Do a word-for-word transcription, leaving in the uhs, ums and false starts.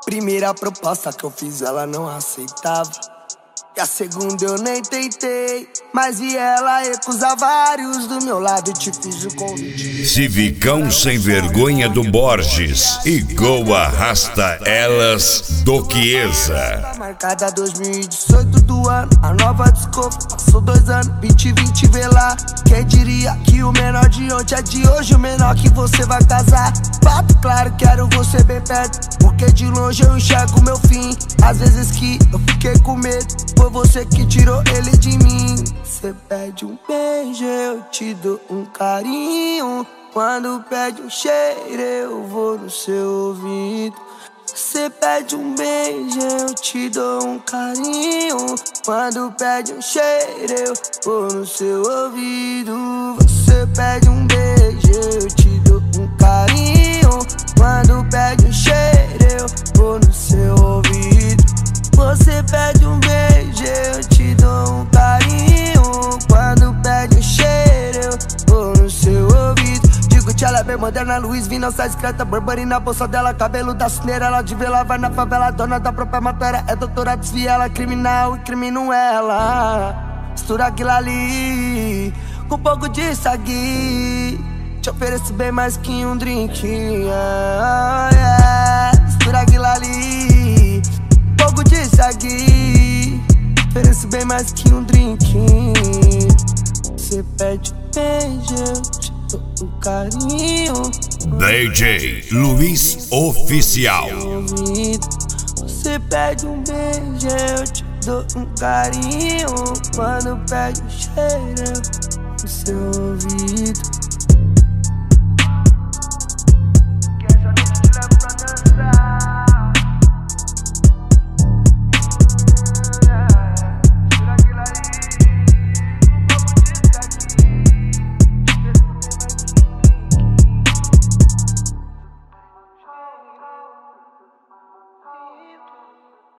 Primeira proposta que eu fiz, ela não aceitava. E a segunda eu nem tentei, mas vi ela recusar vários do meu lado e te fiz o convite. Civicão sem vergonha do Borges, igual arrasta elas do Chiesa. Tá marcada dois mil e dezoito do ano, a nova desculpa, passou dois anos, vinte e vinte vê lá. Quem diria que o menor de ontem é de hoje, o menor que você vai casar. Fato claro, quero você bem perto, porque de longe eu enxergo meu fim. Às vezes que eu fiquei com medo, foi você que tirou ele de mim. Você pede um beijo, eu te dou um carinho. Quando pede um cheiro, eu vou no seu ouvido. Você pede um beijo, eu te dou um carinho. Quando pede um cheiro, eu vou no seu ouvido. Você pede um beijo, eu te dou um carinho. Quando pede um cheiro, eu vou no seu ouvido. Você pede um beijo, eu te dou um carinho. Quando pede um cheiro, eu vou no seu ouvido. Digo que ela é bem moderna, Luiz Vina, sai discreta, Burberry na bolsa dela, cabelo da cineira, ela de vela, vai na favela, dona da própria matéria. É doutora, desvia ela, criminal e crimino ela. Mistura aquilo ali com um pouco de sagui, te ofereço bem mais que um drink, yeah, yeah. Mistura aquilo ali, pouco de sagui, ofereço bem mais que um drink. Você pede um beijo, eu te dou um carinho. D J Luiz Oficial. Você pede um beijo, eu te dou um carinho. Quando pede um cheiro, no seu ouvido.